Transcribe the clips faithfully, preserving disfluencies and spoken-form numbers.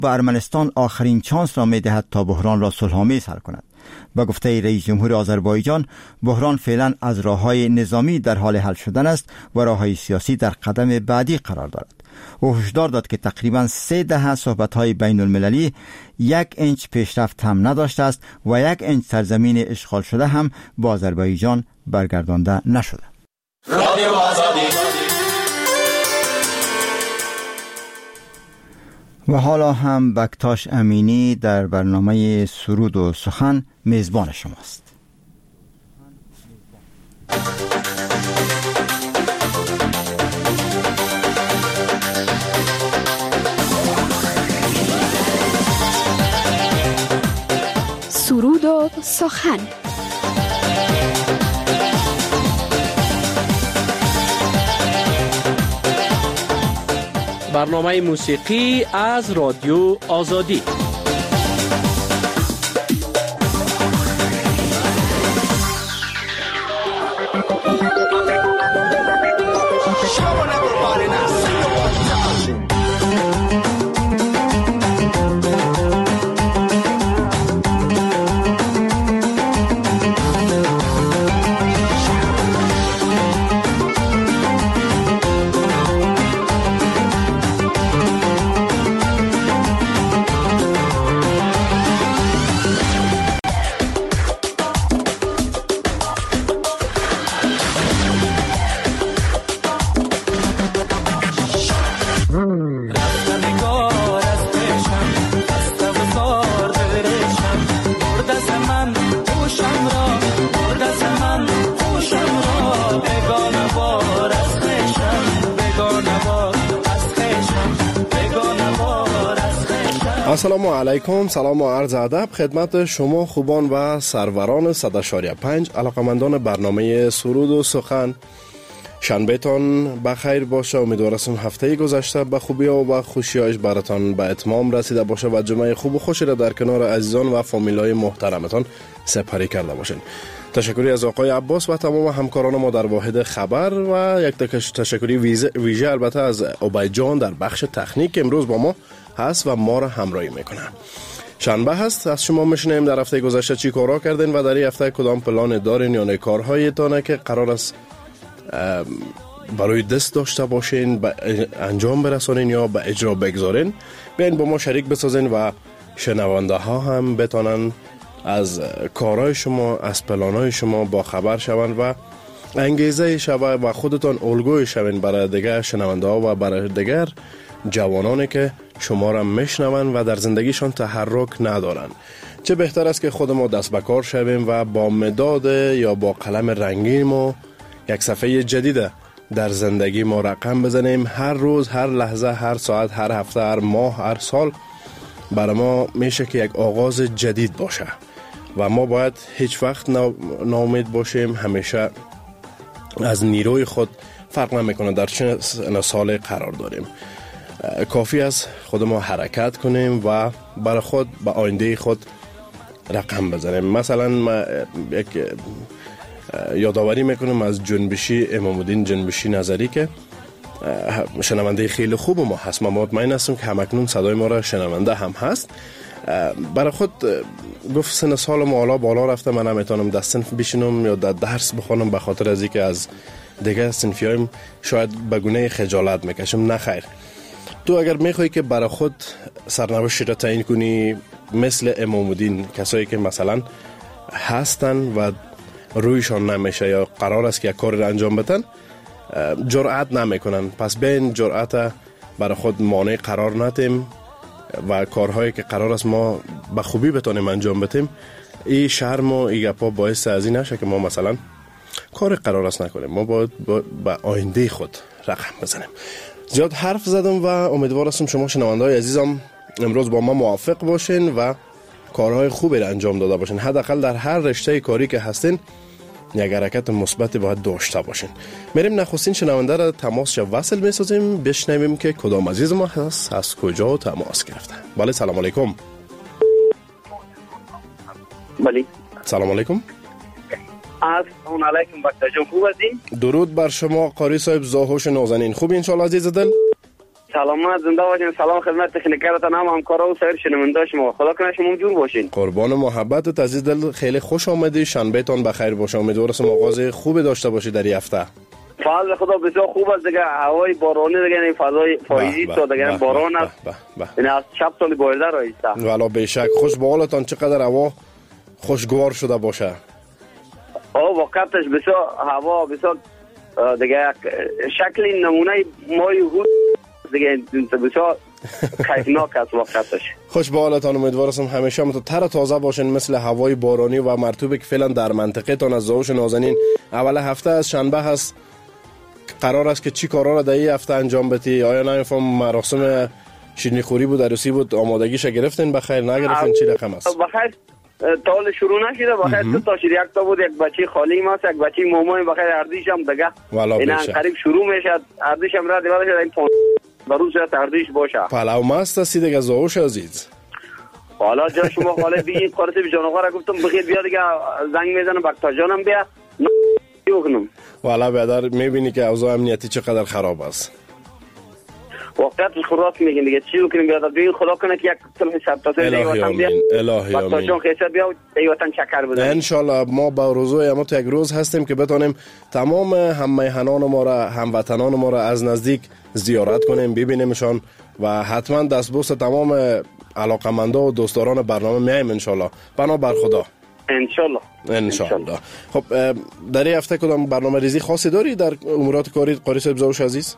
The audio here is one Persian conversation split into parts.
و ارمنستان آخرین چانس را می دهد تا بحران را صلح‌آمیز حل کند. با گفته رئیس جمهور آذربایجان، بحران فعلا از راه‌های نظامی در حال حل شدن است و راه‌های سیاسی در قدم بعدی قرار دارد. او هشدار داد که تقریباً سه دهه صحبت‌های بین المللی یک انچ پیشرفت هم نداشته است و یک انچ سرزمین اشغال شده هم با آذربایجان برگردانده نشده. رادیو آزادی. و حالا هم بکتاش امینی در برنامه سرود و سخن میزبان شماست. سرود و سخن. برنامه موسیقی از رادیو آزادی. السلام علیکم، سلام و عرض ادب خدمت شما خوبان و سروران صد و پنج علاقمندان برنامه سرود و سخن. شنبهتان بخیر باشه. امیدوارم هفته گذشته به خوبی و خوشی‌هاش براتان به اتمام رسیده باشه و جمعه خوب و خوشی را در کنار عزیزان و فامیلای محترمتان سپری کرده باشین. تشکری از آقای عباس و تمام همکاران ما در واحد خبر و یک تشکری ویژه البته از عبید جان در بخش تکنیک که امروز با ما هست و ما را همراهی میکنه. شنبه هست، از شما میشنیم در هفته گذشته چی کارا کردین و در این هفته کدام پلان دارین یا کارهایتونه که قرار است برای دست داشته باشین به انجام برسانین یا به اجرا بگذارین. بیاین با ما شریک بسازین و شنونده ها هم بتونن از کارهای شما، از پلانهای شما با خبر شوند و انگیزه شوه و خودتان الگوی شوین برای دیگر شنونده ها و برای دیگر جوانانی که شما را میشنون و در زندگیشان تحرک ندارن. چه بهتر است که خود ما دست به کار شویم و با مداد یا با قلم رنگین ما یک صفحه جدید در زندگی ما رقم بزنیم. هر روز، هر لحظه، هر ساعت، هر هفته، هر ماه، هر سال برای ما میشه که یک آغاز جدید باشه و ما باید هیچ وقت ناامید باشیم. همیشه از نیروی خود فرق نمیکنه در چه سال قرار داریم. کافی است خود ما حرکت کنیم و برای خود به آینده خود رقم بزنیم. مثلا ما یک یادآوری میکنم از جنبشی امام الدین جنبشی نظری که شنونده خیلی خوب ما هست. من مطمئن هستم که همکنون صدای ما را شنونده هم هست. برای خود گفت سن سال ما حالا بالا رفته، من نمیتونم در صنف بشینم یا در درس بخونم به خاطر از اینکه از دیگه صنفیایم شاید به گونه خجالت میکشم. نه خیر، تو اگر میخوای که برای خود سرنوشت را تعیین کنی مثل امام الدین، کسایی که مثلا هستن و رویشان نمیشه یا قرار است که یک کار را انجام بدن، جرأت نمیکنن. پس بین جرأت برای خود مانع قرار ندیم و کارهایی که قرار است ما به خوبی بتونیم انجام بدیم، این شرم و این گپا باعث از این نشه که ما مثلا کار قرار است نکنیم. ما باید به آینده خود رقم بزنیم. زیاد حرف زدم و امیدوار هستم شما شنونده‌های عزیزم امروز با ما موافق باشین و کارهای خوبی را انجام داده باشین. حداقل در هر رشته کاری که هستین یک حرکت مثبت باید داشته باشین. میریم نخستین شنونده را تماس شو وصل میسازیم، بشنویم که کدام عزیز ما هست، از کجا تماس گرفته. بله سلام علیکم. بله سلام علیکم. السلام علیکم بکتا جان، خوب هستی؟ درود بر شما قاری صاحب زاهوش نازنین. خوب انشالله عزیز دل؟ سلامت زنده باشین. سلام خدمت تکنیکرتان، هم همکارا و سایر شنونده شما. خدا کنه شما جور باشین. قربان محبت عزیز دل، خیلی خوش آمدی. شنبه تان بخیر باشه. امیدوارم آغاز خوب داشته باشی در این هفته. فضل خدا بسیار خوب است دیگه. هوای بارانی دیگه، این فضای پاییزی تو دیگه باران است. این از شب سال بایده رایسته. والا بیشک خوش به حالتان. چقدر هوا خوشگوار شده باشه. آه وقتش بسیار هوا بسیار دیگه شکل نمونه مای هود دیگه بسیار کیفناک است وقتش. خوش به حالتان. امیدوارم همیشه متو تر تازه باشین مثل هوای بارانی و مرطوبی که فعلا در منطقه تان از زوش نازنین. اول هفته از شنبه هست. قرار است که چی کارا را در این هفته انجام بدی؟ آیا نمیفهم مراسم شیرینی خوری بود عروسی بود آمادگیش گرفتین بخیر نگرفتین چی رقم است؟ بخیر تال شروع نشده. بخیر تو تا شیر یک تا بود، یک بچی خالی ماست، یک بچی مومای بخیر اردیش هم دیگه اینا قریب شروع میشه. اردیش هم را دیگه این پون بروز را اردیش باشه. پلاو ماست است دیگه زوش عزیز. حالا جا شما خاله بی قرطه جانوغا را گفتم بخیر بیا دیگه زنگ میزنم بکتا جانم بیا نکنم. والا بیادر میبینی که اوضاع امنیتی چقدر خراب است. وقت خراس میگین دیگه چی کنیم بیادر بین خدا کنه که یک سلح سرتاسر دیگه وطن بیا. الهی آمین. بکتا جان خیصه بیا و دیگه وطن چکر بزنیم. انشالله ما با روزوی اما تو یک روز هستیم که بتانیم تمام هم میهنان ما را هموطنان ما را از نزدیک زیارت کنیم ببینیمشان و حتما دستبوس تمام علاقمندا و دوستداران برنامه میایم انشالله. بنا بر خدا. انشالله. انشالله. خب در این هفته کدام برنامه ریزی خاصی داری در امورات کاری قاری صاحب زوش عزیز؟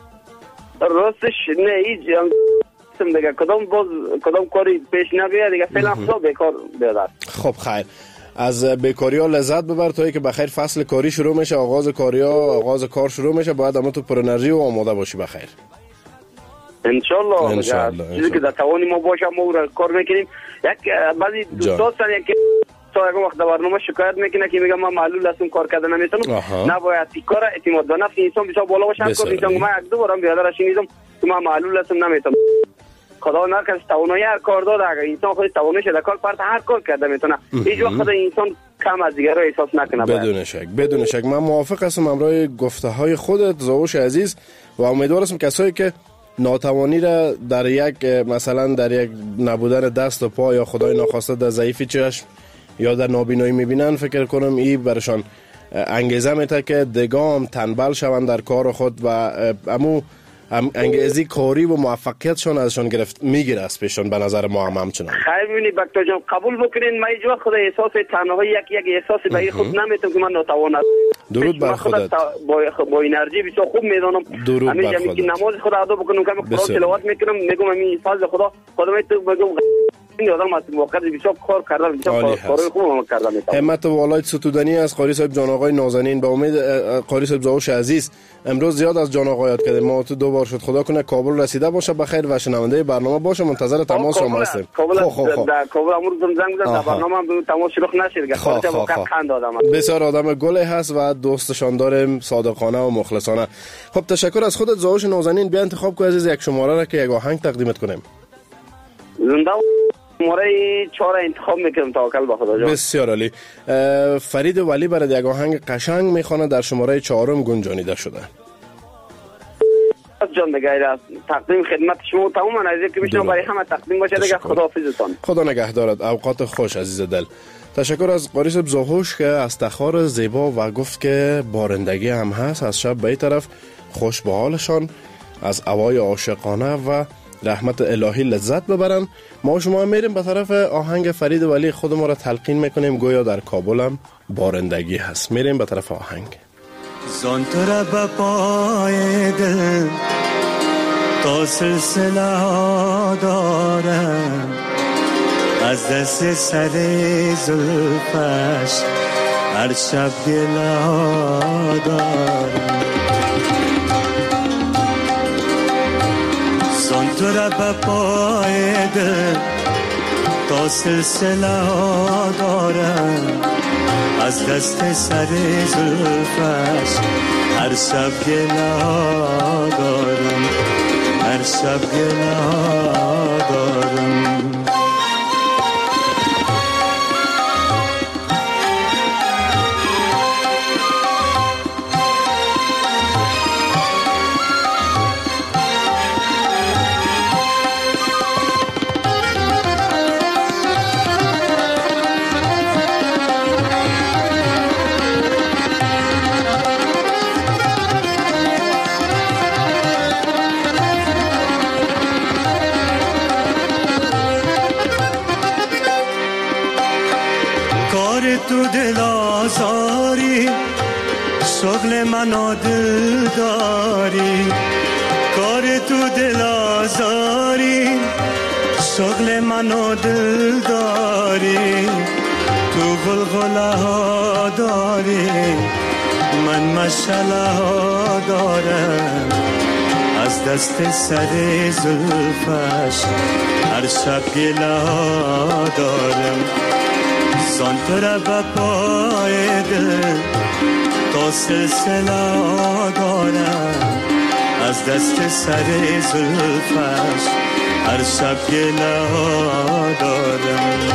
راستش نه هیچ دیگه کدام باز کدام کاری پیش نمیاد دیگه فعلا خدا بیکار بیاد. خب خیر. از بیکاری ها لذت ببر تا اینکه بخیر فصل کاری شروع میشه، آغاز کاری ها آغاز کار شروع میشه، باید اما تو پر انرژی و آماده باشی بخیر. انشالله. انشالله. چیزی که در توان ما باشه ما را کار میکنیم. یک بعضی دوستان یک تا یک وقت برنامه شکایت میکنه که میگم من معلول هستم کار کردن نمیتونم. نباید کار اعتماد به نفس انسان بسیار بالا باشه. کار میتونم من یک دو بارم بیادرش نیستم که من معلول هستم نمیتونم. خدا نکنه توانایی هر کار داره. اگر انسان خودش توانش در کار پرت هر کار کرده میتونه. هیچ وقت انسان کم از دیگران احساس نکنه. بدون شک بدون شک من موافق هستم امروی گفته های خودت زاوش عزیز و امیدوارم کسایی که ناتوانی را در یک مثلا در یک نبودن دست و پا یا خدای ناخواسته در ضعیفی چشم یا در نابینایی میبینن فکر کنم این برشان انگیزه میده که دگام تنبل شوند در کار خود و امو انگیزی کاری و موفقیتشون ازشون گرفت میگیره از پیشون به نظر ما هم همچنان. خیر میبینی بکتا جان قبول بکنین من ایجا خود احساس تنهایی یک یک احساس به خود نمیتونم که من ناتوان هستم. درود بر خودت. با با انرژی بسیار خوب میدونم. درود بر خودت. که نماز خدا ادا بکنم که قرآن تلاوت میکنم میگم این فضل خدا خدا میتونه بگم این آدم است موقع بسیار کار کردم بسیار کارای خوب کردم. همت والای ستودنی از قاری صاحب جان آقای نازنین به امید قاری صاحب زاوش عزیز امروز زیاد از جان آقا یاد کردیم. ما تو دو بار شد خدا کنه کابل رسیده باشه بخیر و شنونده برنامه باشه. منتظر تماس شما هستیم. کابل در کابل امروز زنگ زدم در برنامه هم تماس شروع نشد که خودت واقعا خند آدم بسیار آدم گلی هست و دوستشان داریم صادقانه و مخلصانه. خب تشکر از خودت زاوش نازنین. بیا انتخاب کو عزیز یک شماره را که یک آهنگ تقدیمت کنیم. زنده شماره چهار انتخاب میکنم توکل به خدا جان. بسیار عالی. فرید ولی برای یک آهنگ قشنگ میخونه در شماره چهارم گنجانیده شده. جان دیگه تقدیم خدمت شما تمام عزیزی که میشنم برای همه تقدیم باشه دیگه. خداحافظتان. خدا نگهدارت. اوقات خوش عزیز دل. تشکر از قاری صاحب زاهوش که از تخار زیبا و گفت که بارندگی هم هست از شب به این طرف خوش به حالشان از هوای عاشقانه و رحمت الهی لذت ببرن. ما شما میریم به طرف آهنگ فرید ولی خود ما را تلقین میکنیم گویا در کابل هم بارندگی هست. میریم به طرف آهنگ. زان تو را به پای دل تا سلسله دارم از دست سر زلفش هر شب گلا دارم. زان تو را به پای دل تا سلسله دارم از دست سر زلفش هر شب گلا دارم هر شب گلا دارم. دل آزاری شغل منو دل داری کار تو دل آزاری شغل منو دل داری تو غلغله ها داری من مشعله ها دارم از دست سر زلفش هر شب گله ها دارم زان تو را به پای دل تا سلسله ها دارم از دست سر زلفش هر شب گله ها دارم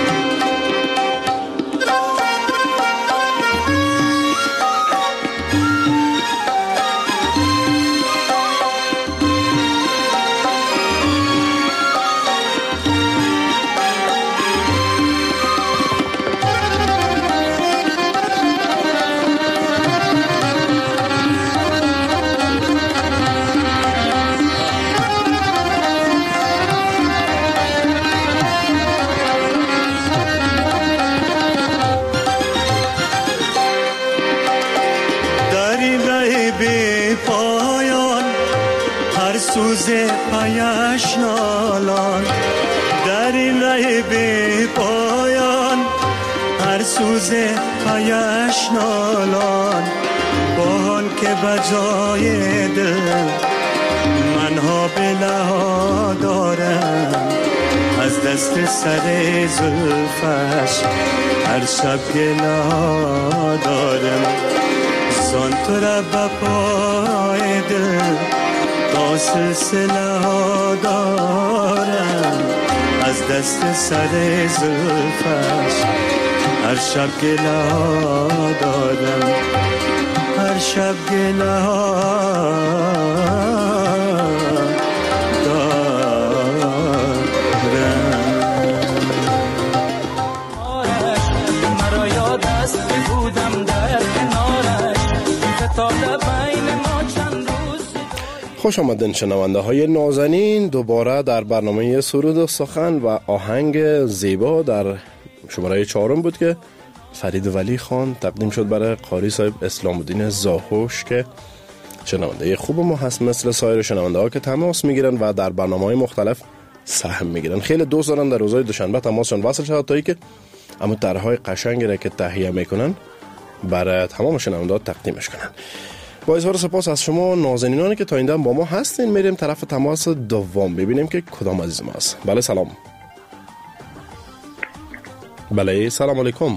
پایش نالان در این ره بی پایان هر سوز پایش نالان با حال که بجای دل منها بلا دارم از دست سر زلفش هر شب گلا دارم زان تو را به پای دل تا سلسله ها دارم از دست سر زلفش هر شب گله دارم هر شب گله دارم مرا یاد است که بودم در کنارش فتاد بین ما چند روز. خوش آمدین شنونده های نازنین، دوباره در برنامه سرود و سخن و آهنگ زیبا در شماره چهارم بود که فرید ولی خان تقدیم شد برای قاری صاحب اسلام الدین زاهوش که شنونده خوب ما هست مثل سایر شنونده ها که تماس میگیرن و در برنامه های مختلف سهم میگیرن. خیلی دوست دارن در روزهای دوشنبه تماسشون وصل شد تا ای که اما طرحهای قشنگی را که تهیه میکنن برای تمام شنونده ها تقدیمش کنن. با اظهار سپاس از شما نازنینانی که تا این دم با ما هستین، میریم طرف تماس دوم ببینیم که کدام عزیز ما است. بله سلام. بله سلام علیکم.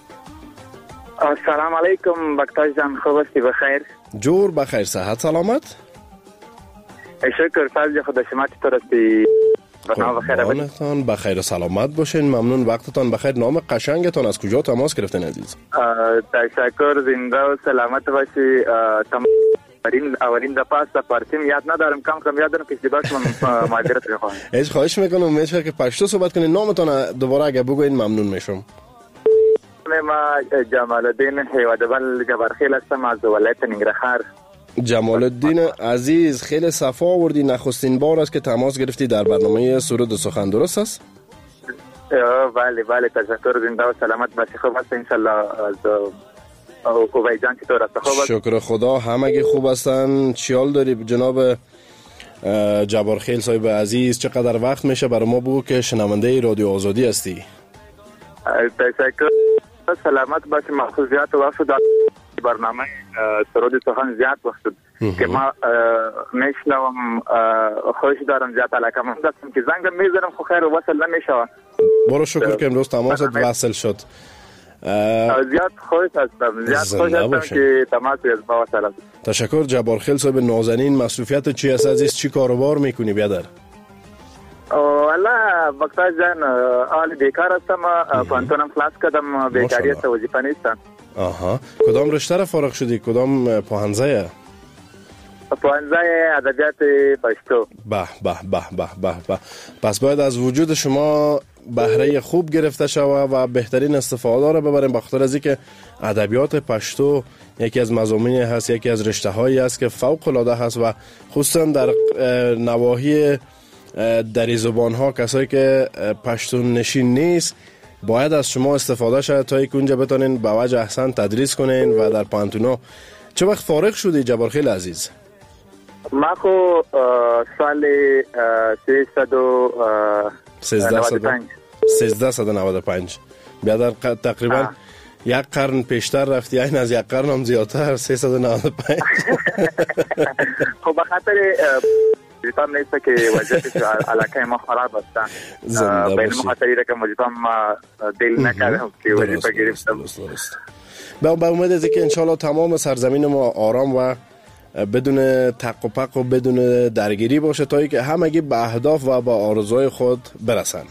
سلام علیکم بکتاش جان، خوب هستی؟ بخیر؟ جور بخیر، صحت سلامت؟ شکر فضل خدا، شما چطور هستی؟ قربانتان بخیر و سلامت باشین. ممنون وقتتان بخیر. نام قشنگتان از کجا تماس گرفتین عزیز؟ تشکر، زنده و سلامت باشی. اولین اولین دفعه است پارسیم یاد ندارم، کم کم یاد دارم که اشتباهش من معذرت میخوام. هیچ خواهش میکنم میشه که پشتو صحبت کنین. نامتان دوباره اگه بگوین ممنون میشم. ما جمال الدین هیوادبل جبرخیل هستم از ولایت ننگرهار. جمال الدین عزیز، خیلی صفا آوردی. نخستین بار است که تماس گرفتی در برنامه سرود و سخن، درست است؟ بله بله، تشکر، زنده و سلامت باشی. خوب است ان شاء الله. از اوبای جان چطور است؟ خوب است؟ شکر خدا همگی خوب هستن. چیال داری جناب جبارخیل صاحب عزیز؟ چقدر وقت میشه برای ما بگو که شنونده رادیو آزادی هستی؟ تشکر، سلامت باشی. مخصوصیات وقت دار برنامه سرود سخن زیاد وقت که ما میشنوم، خوش دارم، زیاد علاقه من دستم که زنگ میزنم خو خیر وصل نمیشه. برو شکر که امروز تماست وصل شد. زیاد خوش هستم، زیاد خوش هستم که تماس از با وصل. تشکر جبارخیل صاحب نازنین. مصروفیت چی است عزیز؟ چی کاروبار میکنی بیادر؟ والله بکتاش جان حال بیکار هستم، پانتونم کلاس کردم، بیکاری است، وظیفه نیستم. آها، کدام رشته را فارغ شدی؟ کدام پوهنځی؟ پوهنځی ادبیات پښتو. به به به به به به. پس باید از وجود شما بهره خوب گرفته شود و بهترین استفاده را ببریم، بخاطر از اینکه ادبیات پښتو یکی از مضامینی هست، یکی از رشته هایی است که فوق العاده هست و خصوصا در نواحی دری زبان ها کسایی که پشتون نشین نیست باید از شما استفاده شد تا یک اونجا بتونین به وجه احسن تدریس کنین و در پانتونا. چه وقت فارغ شدی جبارخیل عزیز؟ ما خو سال سیزده و نود و پنج بیا در تقریبا یک قرن پیشتر رفتی، این از یک قرن هم زیادتر، سیصد و نود و پنج. خب بخاطر وجدان نیست که وضعیتش علاقه ما خراب است. به این خاطری که وجدان ما دل نکردم که وظیفه گرفتم. به امید است که انشالله تمام سرزمین ما آرام و بدون تق و پق و بدون درگیری باشه تا اینکه همگی به اهداف و به آرزوهای خود برسن.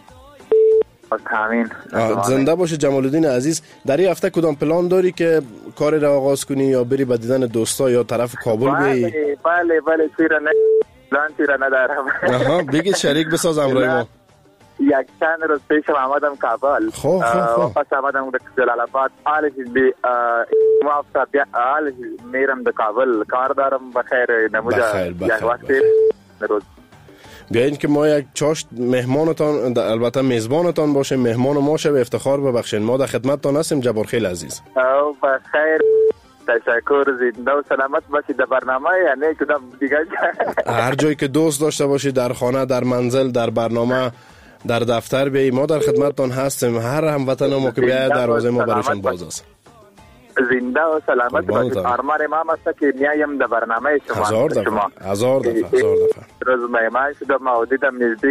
آمین. زنده باشه جمال الدین عزیز. در این هفته کدام پلان داری که کاری را آغاز کنی یا بری به دیدن دوستا یا طرف کابل بیایی؟ بله بله بله چیرا نه پلان چیرا ندارم. آها بگید شریک بساز امروی ما. یک چند روز پیش آمدم کابل. خوب خوب. پس آمدم به جلال آباد. حالش بی موافقت بیا حالش میرم به کابل کار دارم بخیر نموده یک وقتی روز. بیاین که ما یک چاشت مهمانتان البته میزبانتان باشه، مهمان ما شه، افتخار ببخشین. ما در خدمتتان هستیم جبارخیل عزیز. او بخیر تشکر، زنده و سلامت باشید. در برنامه یعنی کدام دیگه هر جایی که دوست داشته باشید، در خانه، در منزل، در برنامه، در دفتر بیایی، ما در خدمتتان هستیم. هر هموطن ما که بیاید دروازه ما برایشان باز است. زنده و سلامت باشید. آرمان امام است که میایم در برنامه شما. هزار دفعه هزار دفعه هزار دفعه روز مهمان شدم و دیدم نزدیک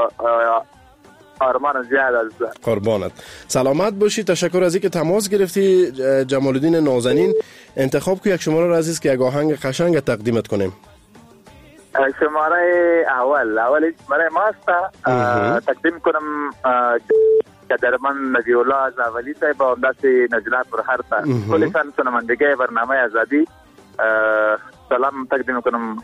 آرمان زیاد است. قربانت. سلامت باشی. تشکر از اینکه تماس گرفتی جمال الدین نازنین. انتخاب کو یک شماره را عزیز که یک آهنگ قشنگ تقدیمت کنیم. شماره اول اول برای ما است تقدیم کنم قدرمن نبی الله از اولی صاحب و دست نجلا پرهر تا کلی سن سنمندگی برنامه آزادی سلام تقدیم کنم.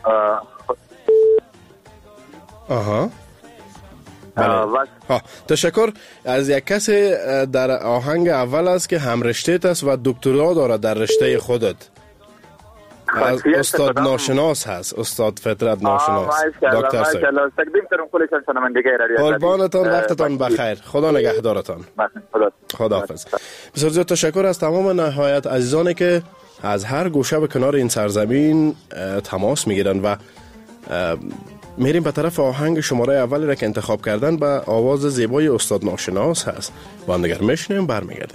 آها بله. تشکر از یک کسی در آهنگ اول است که هم رشته است و دکترا داره در رشته خودت. از استاد ناشناس هست، استاد فطرت ناشناس. دکتر صاحب تقدیم کنم کلی سن سنمندگی رادیو آزادی. قربانتان، وقتتان بخیر. خدا نگهدارتان. خدا حافظ. بسیار زیاد تشکر از تمام نهایت عزیزانی که از هر گوشه و کنار این سرزمین تماس میگیرن و میریم به طرف آهنگ شماره اولی را که انتخاب کردن به آواز زیبای استاد ناشناس هست. با هم دیگر میشنیم برمیگردیم.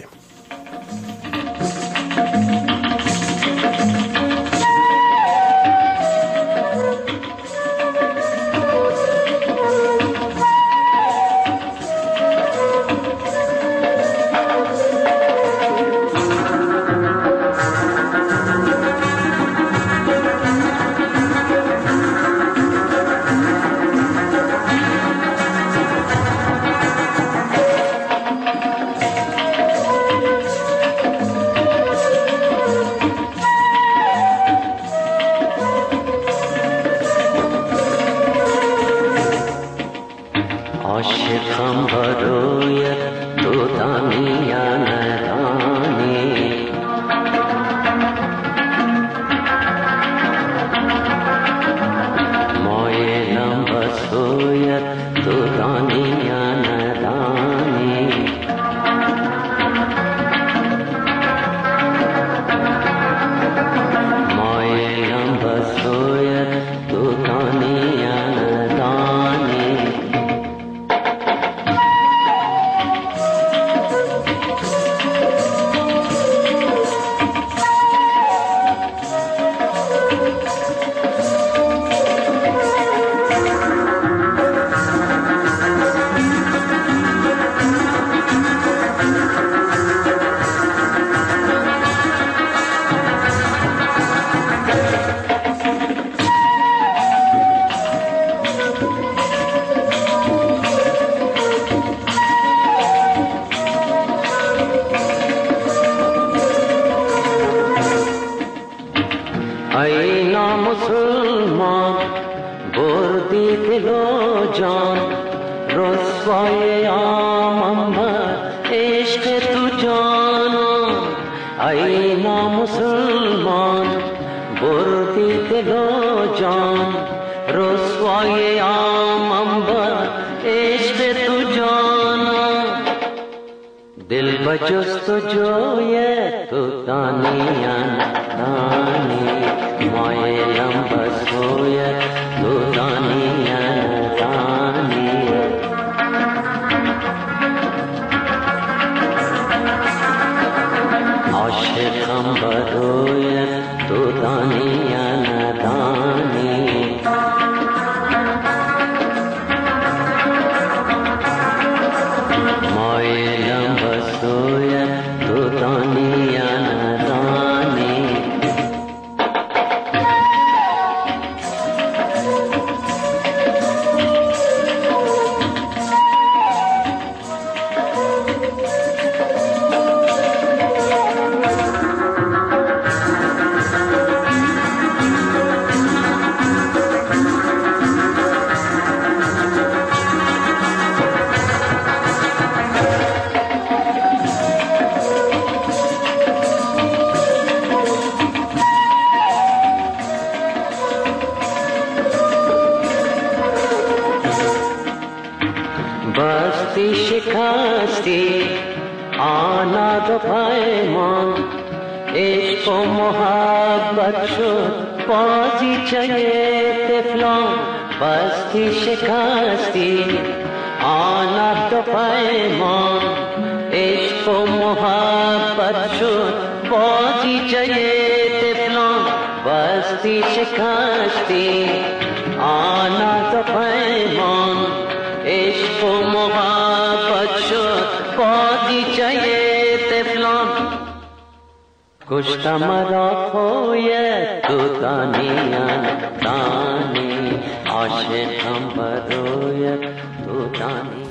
دل بجست و جوی تو دانیان دانی مایلم بسوی تو دانیان دانی عاشقم بروی تو دانیان دانی مایلم بسوی تو دانیان دانی بستی شکستی آنا دو پیمان عشق و محبت شد بازیچه طفلان بستی شکستی آنا دو پیمان عشق و محبت شد بازیچه طفلان بستی شکستی آنا دو پیمان عشق و محبت شد بازیچه طفلان کشت مرا خوی تو دانیان دانی عاشقم بروی تو دانی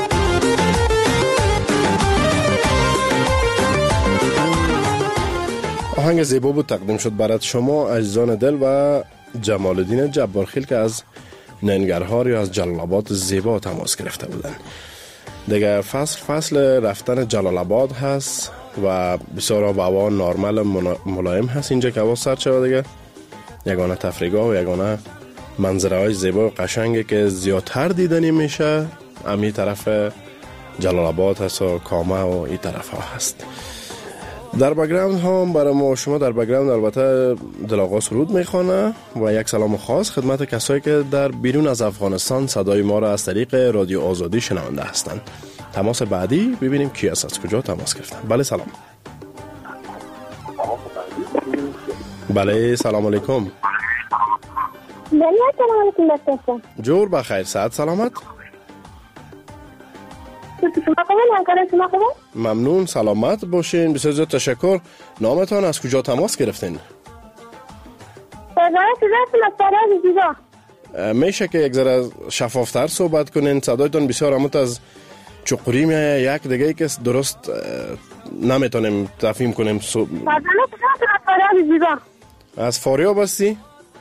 آهنگ زیبا بود تقدیم شد برات شما عزیزان دل و جمال الدین جبارخیل که از ننگرهار یا از جلال آباد زیبا تماس گرفته بودن. دیگه فصل فصل رفتن جلال آباد هست و بسیار آب و هوا نرمال ملایم هست اینجا که هوا سرد شده دیگه. یگانه تفریحگاه و یگانه منظره های زیبا و قشنگی که زیادتر دیدنی میشه امی طرف جلال آباد هست و کامه و این طرف ها هست. در بک‌گراند ها برای ما شما در بک‌گراند البته دلاغا سرود میخوانه و یک سلام خاص خدمت کسایی که در بیرون از افغانستان صدای ما را از طریق رادیو آزادی شنونده هستند. تماس بعدی ببینیم کی است، از کجا تماس گرفتن. بله سلام. بله سلام علیکم. بله سلام علیکم دکتر. جور بخیر، صحت سلامت؟ ممنون، سلامت باشین، بسیار زیاد تشکر. نامتان از کجا تماس گرفتین؟ میشه که یک ذره شفافتر صحبت کنین؟ صدایتان بسیار آمد از چقوری میایه، یک دیگه که درست نمیتونیم تفهیم کنیم. از فاریاب هستی؟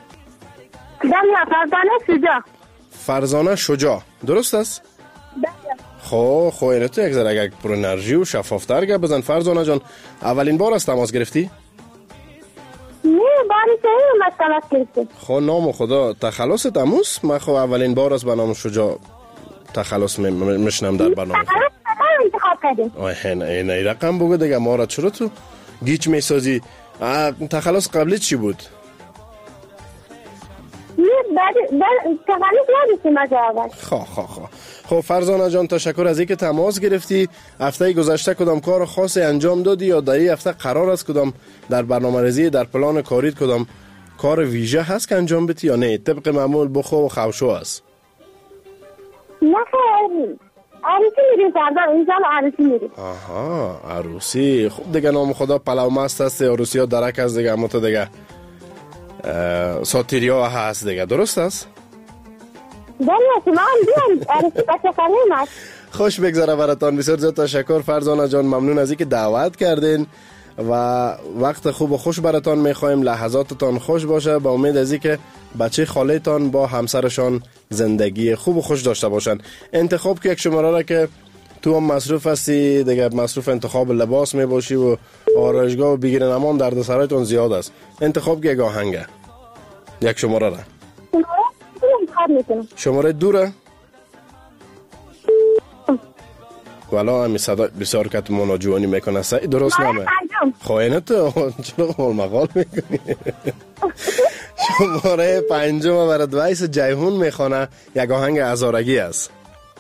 فرزانه شجاع. فرزانه شجاع، درست است؟ خب خب اینه تو یک ذره اگر پر انرژی و شفافتر گه بزن. فرزانه جان اولین بار است تماس گرفتی؟ نه باری سهی تماس گرفتی. خب نام خدا تخلص تموس؟ من خب اولین بار است به نام شجاع تخلص میشنم در برنامه. تخلص انتخاب کردیم. آه این این رقم بگو دیگه، ما را چرا تو گیج میسازی؟ تخلص قبلی چی بود؟ بعد تخلص ندیستیم از اول. خواه خواه خواه خب فرزانه جان تشکر از اینکه تماس گرفتی. هفته گذشته کدام کار خاصی انجام دادی یا در این هفته قرار است کدام در برنامه‌ریزی در پلان کاریت کدام کار ویژه هست که انجام بدی یا نه طبق معمول بخو و خوشو است؟ نه خیر عروسی میریم فردا، اینجا عروسی میریم. آها عروسی. خب دیگه نام خدا پلو مست است، عروسی ها درک است دیگه، اما تو دیگه ساتیریا هست دیگه، درست است؟ بله شما هم بیان عروسی بچه خانم است. خوش بگذره براتان. بسیار زیاد تشکر فرزانه جان، ممنون از اینکه دعوت کردین و وقت خوب و خوش براتان میخوایم. لحظاتتان خوش باشه، با امید از اینکه بچه خالتان با همسرشان زندگی خوب و خوش داشته باشن. انتخاب که یک شماره را که تو هم مصروف هستی دیگه، مصروف انتخاب لباس میباشی و آرایشگاه و بگیر نمان درد سرایتون زیاد است. انتخاب که یک آهنگه، یک شماره را شماره دوره والا همی صدا بسیار کت مناجوانی میکنه سعی درست نمه خواهینه تو چرا مقال میکنی شماره پنجم برد ویس جیهون میخوانه یک آهنگ هزارگی است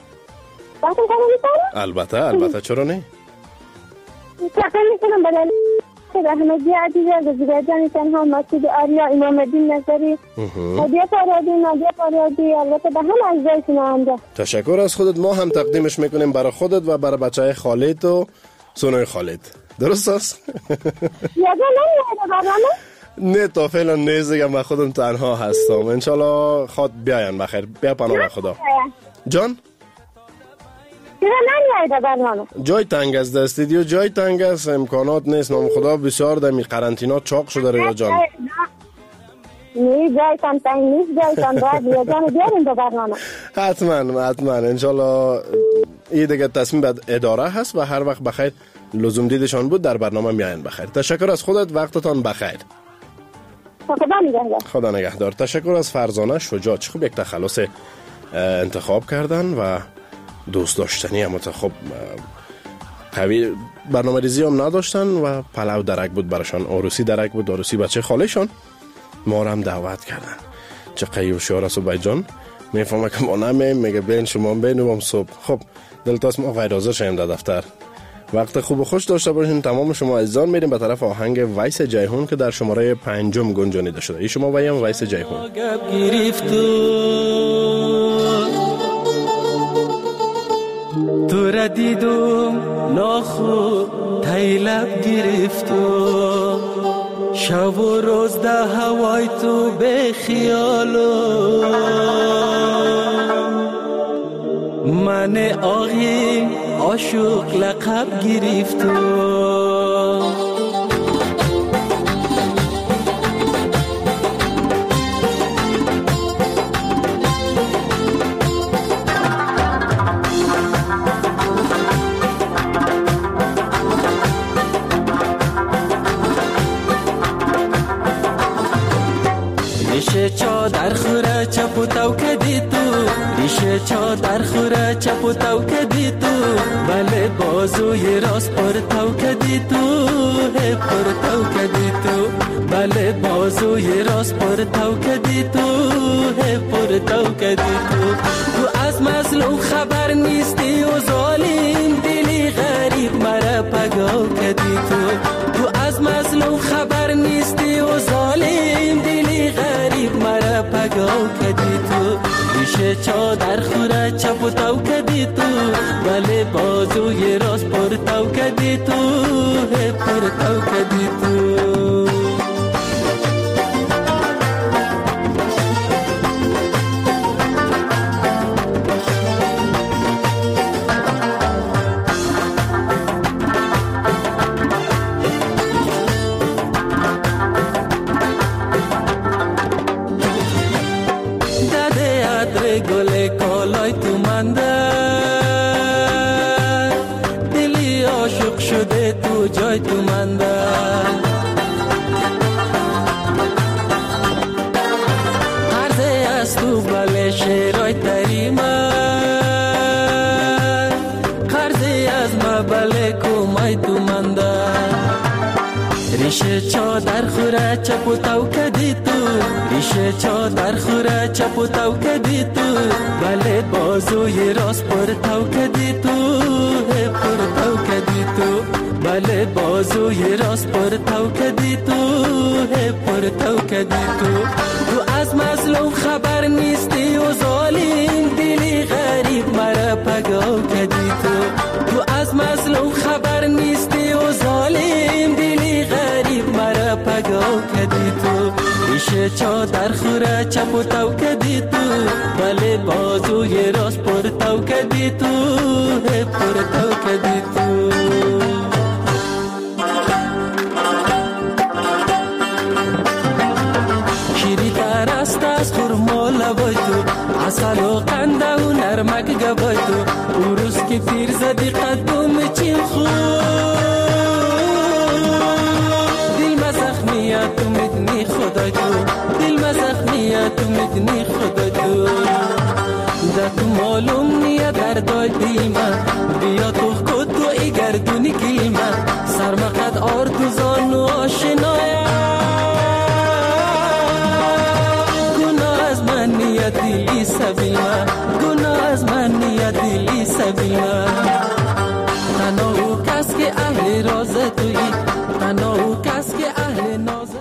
البته البته چرا نه تقدیم میکنم برای رحمتی عزیز گزیدجان تنها مسجد آریا امام الدین نظری هدیه فرادی نادیه فرادی البته به هم اجزای شنونده. تشکر از خودت. ما هم تقدیمش میکنیم برای خودت و برای بچهای خالت و سونوی خالت. درست است؟ یادم نمیاد برنامه؟ نه تا فعلا نیزه من خودم تنها هستم. انشالله خود بیاین بخیر. بیا پناه خدا. جان؟ چرا نمیاد برنامه؟ جای تنگ است در استودیو، جای تنگ است، امکانات نیست. نام خدا بسیار در می قرنطینه چاق شده ریا جان. نه جای تنگ نیست، جای تنگ باید ریا جان بیاریم به برنامه. حتما حتما انشالله. این دیگه تصمیم بعد اداره هست و هر وقت بخیر لزوم دیدشان بود در برنامه میاین بخیر. تشکر از خودت، وقتتان بخیر. خدا نگهدار. خدا نگهدار. تشکر از فرزانه شجاع. چه خوب یک تخلص انتخاب کردن و دوست داشتنی هم خب قوی برنامه ریزی هم نداشتن و پلو درک بود براشان، عروسی درک بود، عروسی بچه خالشان. ما رو هم دعوت کردن. چه قوی و شعار است جان. میفهمه که ما نمیم، میگه بین شما بین هم صبح. خب دلتاست ما غیر حاضر شیم در دفتر. وقت خوب و خوش داشته باشین. تمام شما عزیزان میریم به طرف آهنگ ویس جیهون که در شماره پنجم گنجانیده شده. ای شما ویم ویس جیهون. تو را دیدم ناخو تیلب گرفتم، شب و روز ده هوای تو به خیالم، من آغیم عاشق لقب گرفتم. ریشه چادر خوره چپ و تو کدی تو، ریشه چادر خوره چپ و تو کدی تو، بله بازوی راست پر تو کدی تو، هی پر تو کدی تو، بله بازوی راست پر تو کدی تو، هی پر تو کدی تو. تو از مظلوم خبر نیستی و ظالم دلی غریب مرا پگاو کدی تو، تو از مظلوم خبر نیستی و ظالم دلی غریب مرا پگاو کدی تو. ریشه چادر خوره چپ و تو کدی تو، ولی بازوی راست پر تو کدی تو، هی پر تو کدی تو. گل کالای تو منده دلی عاشق شده تو جای تو منده، عرضه از تو بله شیرای تریمه، قرضه از ما بله کمای تو منده. ریشه چادر خوره چپ و تو کدی تو، ریشه چادر خوره چپ و تو کدی تو، بله بازوی راست پر تو کدی تو، هی پر تو کدی تو، بله بازوی راست پر تو کدی تو، هی پر تو کدی تو. تو از مظلوم خبر نیستی و ظالم دلی غریب مرا پگاو کدی تو، تو از مظلوم خبر نیستی و ظالم دلی غریب مرا پگاو کدی تو. ریشه چادر خوره چپ و تو کدی تو، بله بازوی راست پر تو کدی تو، هی پر تو کدی تو. شیری تر است از خرما لبای تو، عسل و قنده و نرمک گبای تو، او روز که تیر زدی قدم چین خود تو میدنی خدا تو، دل ما زخمیه تو میدنی خدا تو، دا تو معلوم نیه دردای دیمه بیا تو میمه تنها او کس که اهل راز توی تنها او کس که اهل ناز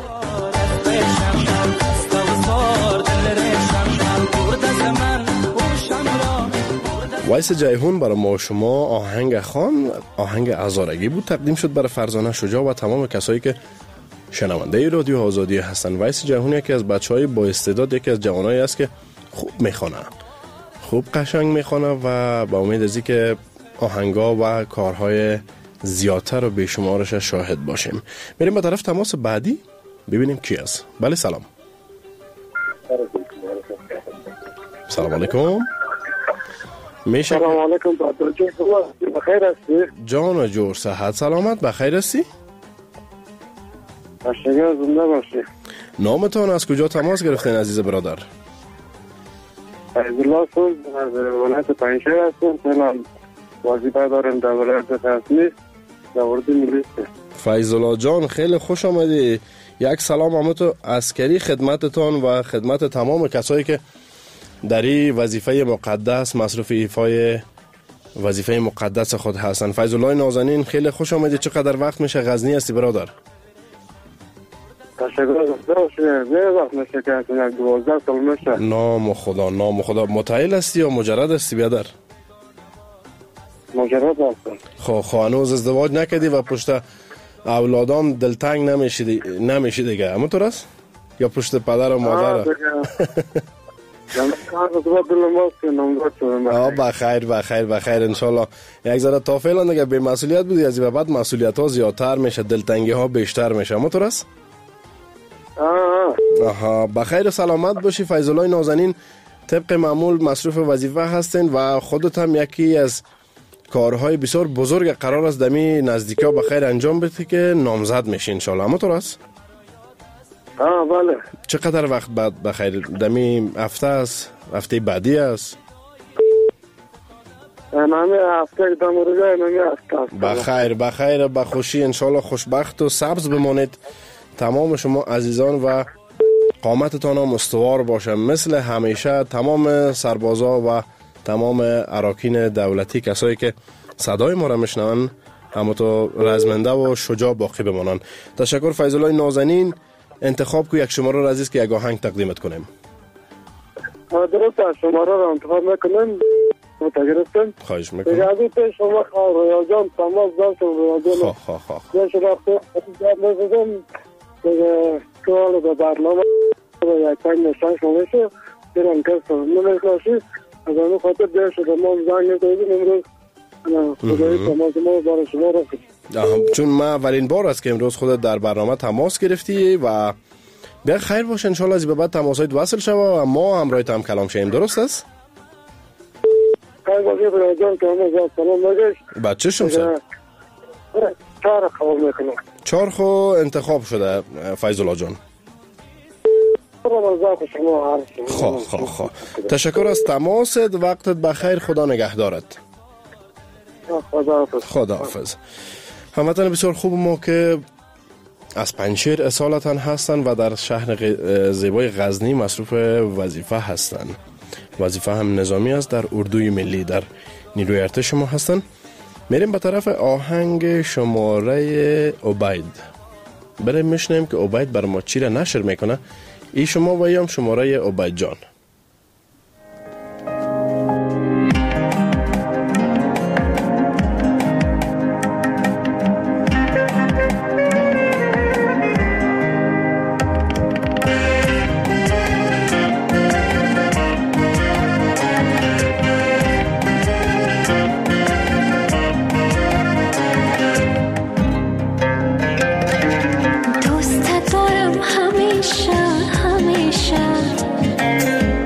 وایس جیهون برای ما شما آهنگ خان آهنگ هزارگی بود تقدیم شد برای فرزانه شجاع و تمام کسایی که شنونده رادیو آزادی هستن. وایس جیهون یکی از بچهای با استعداد، یکی از جوانایی است که خوب میخونه، خوب قشنگ میخونه و با امید ازی که آهنگا و کارهای زیادتر و بیشمارش شاهد باشیم. میریم به طرف تماس بعدی ببینیم کی است. بله سلام. سلام علیکم. میشه سلام علیکم پاتر جون، بخیر هستی؟ جان جور صحت سلامت بخیر هستی؟ اشتگر زنده باشی. نامتان از کجا تماس گرفتین عزیز برادر؟ فیضالله سوز از ولایت پنجشیر هستم. فعلا وظیفه دارم در ولایت تصنیف در اردو ملی. فیضالله جان خیلی خوش آمدی. یک سلام همتون عسکری خدمتتان و خدمت تمام کسایی که در این وظیفه مقدس مصروف ایفای وظیفه مقدس خود هستن. فیضالله نازنین خیلی خوش آمدی. چقدر وقت میشه غزنی هستی برادر؟ تشکر از نه وقت میشه که اصلا دوازده سال میشه. نام خدا نام خدا. متعهل هستی یا مجرد هستی بیادر؟ مجرد هستم. خب خب هنوز ازدواج نکردی و پشت اولادام دلتنگ نمیشی نمیشی دیگه همونطور است؟ یا پشت پدر و مادر؟ آه بخیر بخیر بخیر انشالله. یک ذره تا فعلا دیگه به مسئولیت بودی، از این بعد مسئولیت ها زیادتر میشه، دلتنگی ها بیشتر میشه. همونطور است؟ آها بخیر و سلامت باشی فیضالله نازنین. طبق معمول مصروف وظیفه هستین و خودت هم یکی از کارهای بسیار بزرگ قرار است دمی نزدیکا بخیر انجام بدی که نامزد میشین انشالله. همونطور است؟ آه بله. چقدر وقت بعد بخیر دمی هفته است؟ هفته بعدی است؟ نمی هفته دم روزه نمی هفته. بخیر بخیر بخوشی انشالله خوشبخت و سبز بمانید تمام شما عزیزان و قامتتان هم استوار باشه مثل همیشه. تمام سربازا و تمام اراکین دولتی کسایی که صدای ما را میشنون همونطور رزمنده و شجاع باقی بمانن. تشکر فیضالله نازنین. انتخاب کو یک شماره را عزیز که یک آهنگ تقدیمت کنیم. درست شماره را انتخاب میکنیم. متگرفتن خواهش میکنم. دیگه از این پیش شما رویا جان تماس داشتم رویا جان خواه خواه خواه یه شما خیلی نزدم دیگه کال به برنامه یک پنج نشان شمشه دیرم کسیم نمیشناشی از آنو خاطر دیگه شده ما زنگ نتایدیم امروز خدایی تماس ما برای شما را کنیم. چون ما اولین بار است که امروز خودت در برنامه تماس گرفتی و بیا خیر باشه انشالله از به بعد تماس هایت وصل شد و ما همراهیت هم کلام شیم. درست است؟ خیر باشه برای جان که همه زاد سلام بگش. بچه شم سر؟ چهار خواب میکنم. چهار خو انتخاب شده فیضالله جان. خواه خواه خواه. تشکر از تماست. وقتت بخیر. خدا نگهدارت. خداحافظ. خداحافظ. هموطن بسیار خوب ما که از پنجشیر اصالتا هستن و در شهر زیبای غزنی مصروف وظیفه هستن. وظیفه هم نظامی است در اردوی ملی در نیروی ارتش ما هستن. میریم به طرف آهنگ شماره عبید. بریم میشنیم که عبید بر ما چی را نشر میکنه. ای شما و ایم شماره عبید جان. دوست دارم همیشه همیشه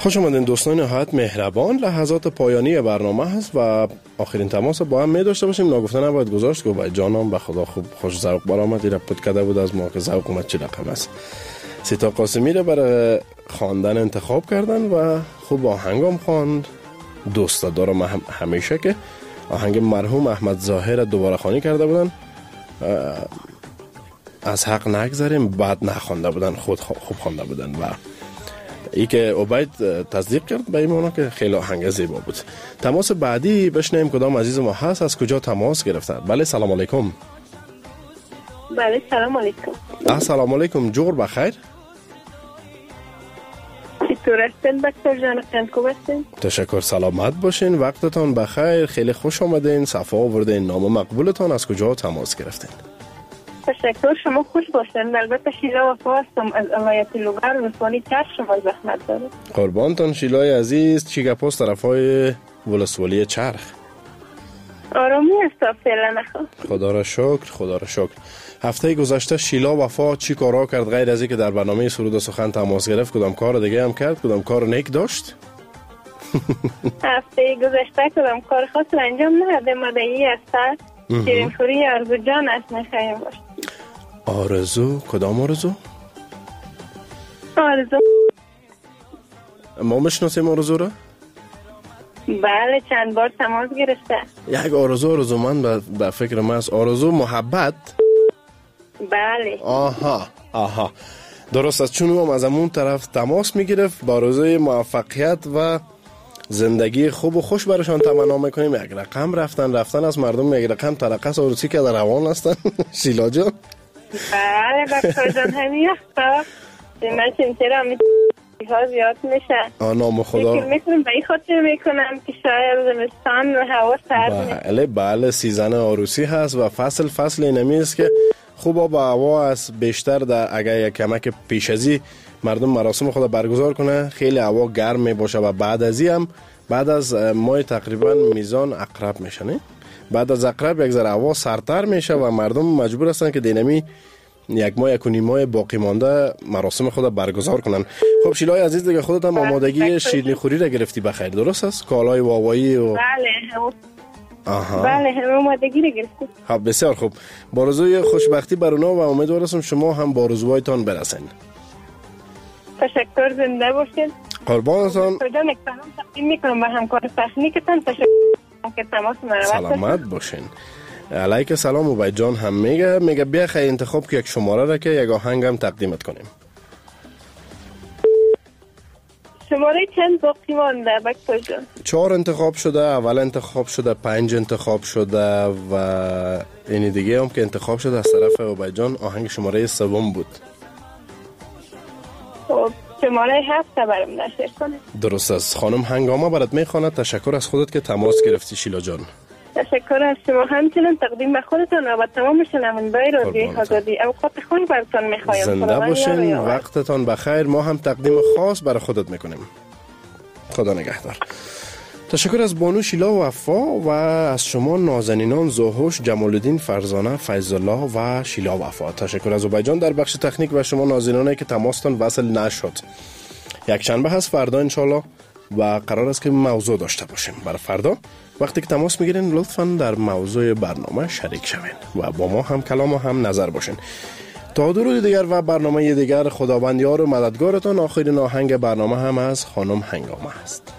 خوش آمدین دوستان نهایت مهربان. لحظات پایانی برنامه هست و آخرین تماس با هم می داشته باشیم. ناگفته نباید گذاشت که باید جانم به خدا خوب خوش ذوق برآمد. ایرا پد کده بود از ما که ذوق اومد چی رقم است. سیتا قاسمی را برای خواندن انتخاب کردن و خوب آهنگام خواند. دوست دارم هم همیشه که آهنگ مرحوم احمد ظاهر دوباره خوانی کرده بودن. از حق نگذاریم، بعد نخوانده بودن، خود خوب خوانده بودن و ای که عبید تصدیق کرد به ایمانا که خیلی آهنگ زیبا بود. تماس بعدی بشنیم کدام عزیز ما هست، از کجا تماس گرفته. بله سلام علیکم. بله سلام علیکم. السلام علیکم. جور بخیر. چطور هستین دکتر جان؟ خوب هستین؟ تشکر، سلامت باشین، وقتتان بخیر، خیلی خوش آمدین، صفا آوردین. نام مقبولتان، از کجا تماس گرفتین؟ تشکر، شما خوش باشین. البته شیلا وفا هستم از ولایت لوگر، ولسوالی چرخ. شما زحمت دارید. قربانتان شیلای عزیز. چی گپ است طرفای ولسوالی چرخ؟ آرامی است فعلا. خدا را شکر، خدا را شکر. هفته گذشته شیلا وفا چی کارا کرد غیر از اینکه در برنامه سرود و سخن تماس گرفت؟ کدام کار دیگه هم کرد؟ کدام کار نیک داشت؟ هفته گذشته کدام کار خاص انجام نداده. مدعی است شیرین خوری آرزو جان است. نخواهیم باشه. آرزو؟ کدام آرزو؟ آرزو ما میشناسیم آرزو را؟ بله چند بار تماس گرفته. یک آرزو آرزو من به فکر من است. آرزو محبت؟ بله. آها آها درست است. چون هم از همون طرف تماس میگرفت با آرزوی موفقیت و زندگی خوب و خوش برشان تمنا میکنیم. یک رقم رفتن رفتن از مردم، یک رقم ترقص آرزوی که در روان هستن. شیلا جان. بله دکتر جان همین است. من چنچرا می ها زیاد میشه. آه نام خدا. فکر میکنم به این خاطر میکنم که شاید زمستان و هوا سرد. بله بله سیزن عروسی هست و فصل فصل اینمی است که خوبا با هوا است. بیشتر در اگر یک کمک پیش ازی مردم مراسم خود برگزار کنه خیلی هوا گرم می باشه و بعد ازی هم بعد از ماه تقریبا میزان عقرب میشه. نه بعد از عقرب یک ذره هوا سردتر میشه و مردم مجبور هستن که دینمی یک ماه یک و نیم ماه باقی مانده مراسم خود برگزار کنن. خب شیلای عزیز دیگه خودت هم آمادگی شیرینی خوری را گرفتی بخیر، درست است؟ کالای واوایی و بله آها بله همه آمادگی را گرفتیم. خب بسیار خوب. با آرزوی خوشبختی بر اونا و امیدوار هستم شما هم با آرزوهایتان برسین. تشکر، زنده باشید. قربانتان. خدا نکبرم تقدیم میکنم به همکار تکنیکتان. تشکر که تماس مرا سلامت باشین. علیک سلام. و جان هم میگه میگه بیا خیلی انتخاب که یک شماره را که یک آهنگ هم تقدیمت کنیم. شماره چند باقی مانده بکتر جان؟ چهار انتخاب شده، اول انتخاب شده، پنج انتخاب شده و اینی دیگه هم که انتخاب شده از طرف عبید جان آهنگ شماره سوم بود. خب شماره هفت برام نشر کنه. درست است. خانم هنگامه برات میخواند. تشکر از خودت که تماس گرفتی شیلا جان. تشکر از شما. همچنین تقدیم به خودتان و تمام شنوندگان رادیوی آزادی. اوقات خوبی براتون میخوایم. زنده باشین، وقتتان بخیر. ما هم تقدیم خاص برای خودت میکنیم. خدا نگهدار. تشکر از بانو شیلا وفا و از شما نازنینان زوهوش، جمال الدین فرزانه، فیض الله و شیلا وفا. تشکر از عبید جان در بخش تکنیک و شما نازنینانی که تماستان وصل نشد. یک شنبه هست فردا انشالله و قرار است که موضوع داشته باشیم. برای فردا وقتی که تماس میگیرین لطفاً در موضوع برنامه شریک شوین و با ما هم کلام و هم نظر باشین. تا درود دیگر و برنامه دیگر، خداوند یار و مددگارتان. آخرین آهنگ برنامه هم از خانم هنگامه است.